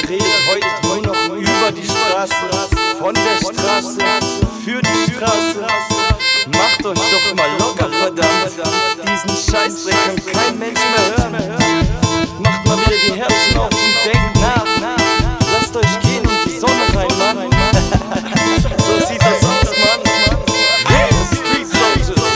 redet heute nur noch über die Straße, von der Straße, für die Straße. Macht euch doch mal locker, verdammt. Diesen Scheißdreck kann kein Mensch mehr hören. Macht mal wieder die Herzen auf und denkt nach. Lasst euch gehen und die Sonne rein, Mann. So sieht das aus, Mann. Street Soldiers.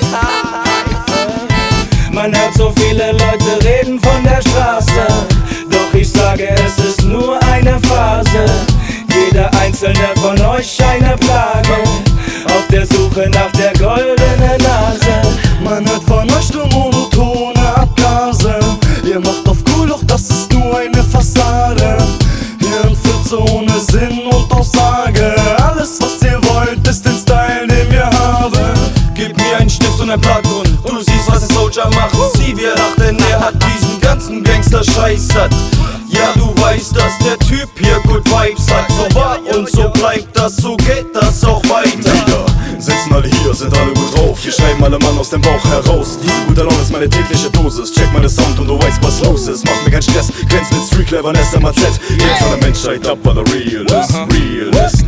Man hört so viele Leute reden von der Straße, doch ich sage, es ist nur eine Phase. Jeder einzelne von euch eine Plage, auf der Suche nach der goldenen Nase. Man hört von euch nur monotone Abgase. Ihr macht auf cool, doch das ist nur eine Fassade. Hirnfritze ohne Sinn und Aussage. Alles was ihr wollt ist den Style, den wir haben. Gib mir einen Stift und ein Blatt und du siehst, was der Soldier macht. Sieh, wie er lacht, denn er hat diesen ganzen Gangster-Scheiß satt. Ja, du weißt, dass der Typ hier Good Vibes hat. So war und so bleibt das, so geht das auch weiter. Wieder sitzen alle hier, sind alle gut drauf. Hier schreiben alle Mann aus dem Bauch heraus. Diese gute Laune ist meine tägliche Dosis. Check meine Sound und du weißt, was los ist. Mach mir keinen Stress, glänzt mit Street Cleverness, MAZ. Hebt von der Menschheit ab, weil er real ist, real ist.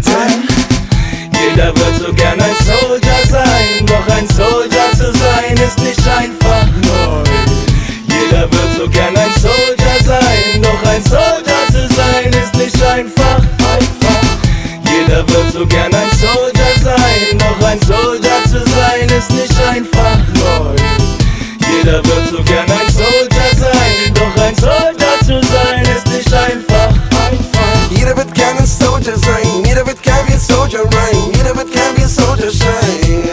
Jeder wird so gern ein Soldier sein, doch ein Soldier zu sein ist nicht einfach. Jeder wird so gern ein Soldier sein, doch ein Soldier zu sein ist nicht einfach. Jeder wird so gern ein Soldier sein, doch ein Soldier zu sein ist nicht einfach. Jeder wird so gern ein Soldier sein, doch ein Soldier zu sein ist nicht einfach. Jeder wird gern ein Soldier sein, jeder wird gern wie ein Soldier rein, jeder wird gern wie ein Soldier sein.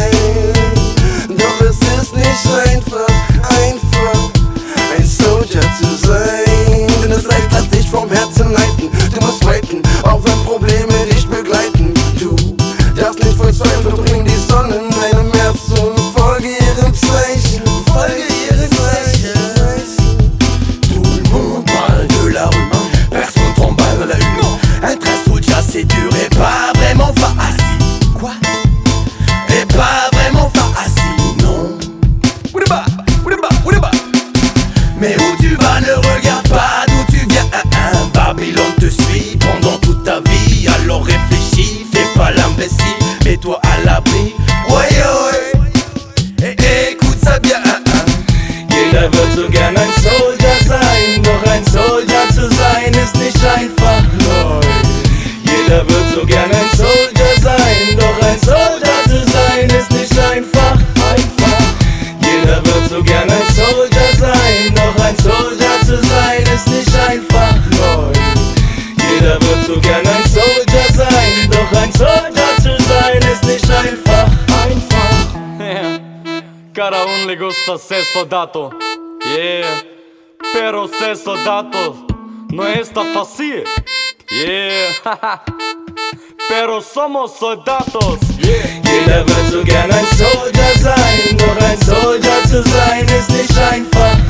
Doch es ist nicht einfach, ein Soldier zu sein. Denn das Life lässt dich vom Herzen leiten, du musst fighten, auch wenn Probleme dich begleiten. Du darfst nicht verzweifeln, bring die Sonne in deinem Herzen und folge ihrem Zeichen, folge ihrem Zeichen. Tout le monde parle de la rue, personne t'emballe à la une. Être un soldier c'est dur et pas vraiment facile. Quoi? Et pas vraiment facile, non. Mais où tu vas ne regarde pas d'où tu viens. Babylone te suit pendant toute ta vie. Alors réfléchis, fais pas l'imbécile, mets-toi à l'abri. Ouais, et écoute ça bien. Jeder wird so gern ein Soldier sein, doch ein Soldier zu sein ist nicht einfach. Jeder wird so gern ein Soldier sein, doch ein Soldier zu sein ist nicht einfach. Jeder wird so gern ein Soldier sein, doch ein Soldier zu sein ist nicht einfach. Jeder wird so gern ein Soldier sein, doch ein Soldier zu sein ist nicht einfach. Cada un le gusta ser soldado, yeah. Pero ser soldado no es tan fácil, yeah. Pero somos soldados, yeah. Jeder wird so gern ein Soldier sein, doch ein Soldier zu sein ist nicht einfach.